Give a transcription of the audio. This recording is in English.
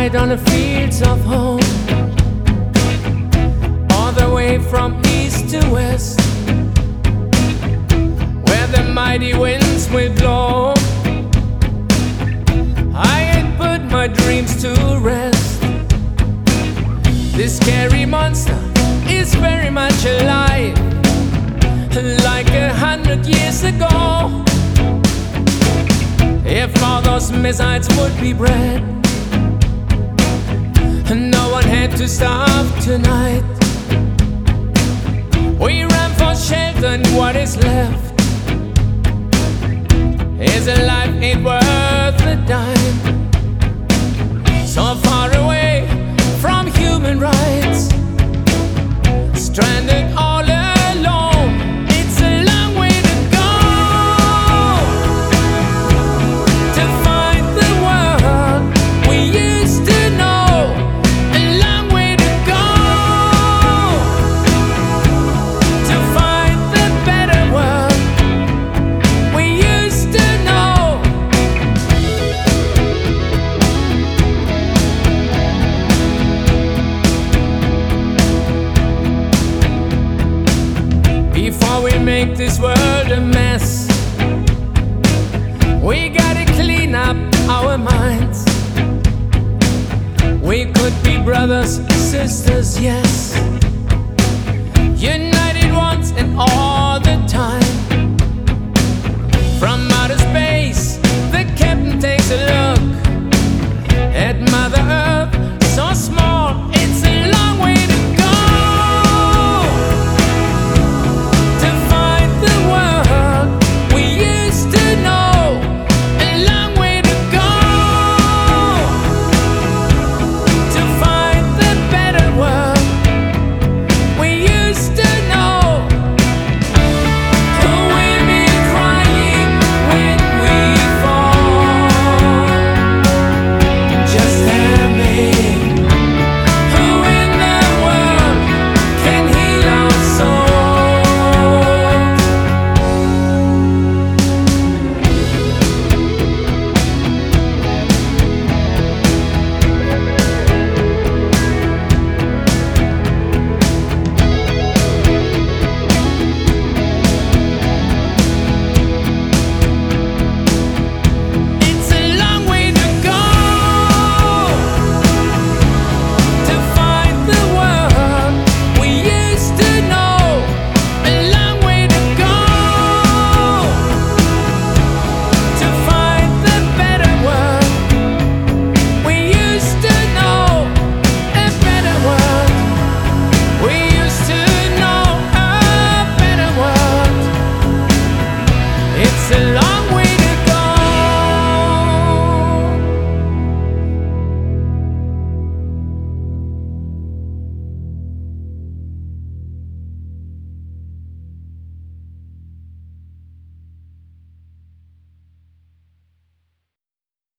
died on the fields of home, all the way from east to west, where the mighty winds will blow. I ain't put my dreams to rest. This scary monster is very much alive, like 100 years ago. If all those missiles would be bred, no one had to starve tonight. We ran for shelter and what is left is a life ain't worth a dime. So far away from human rights, stranded all alone. It's a long way to go to find the world we used to know. A long way to go to find the better world we used to know. Before we make this world a mess, we gotta clean up our minds. We could be brothers, sisters, yes. Unite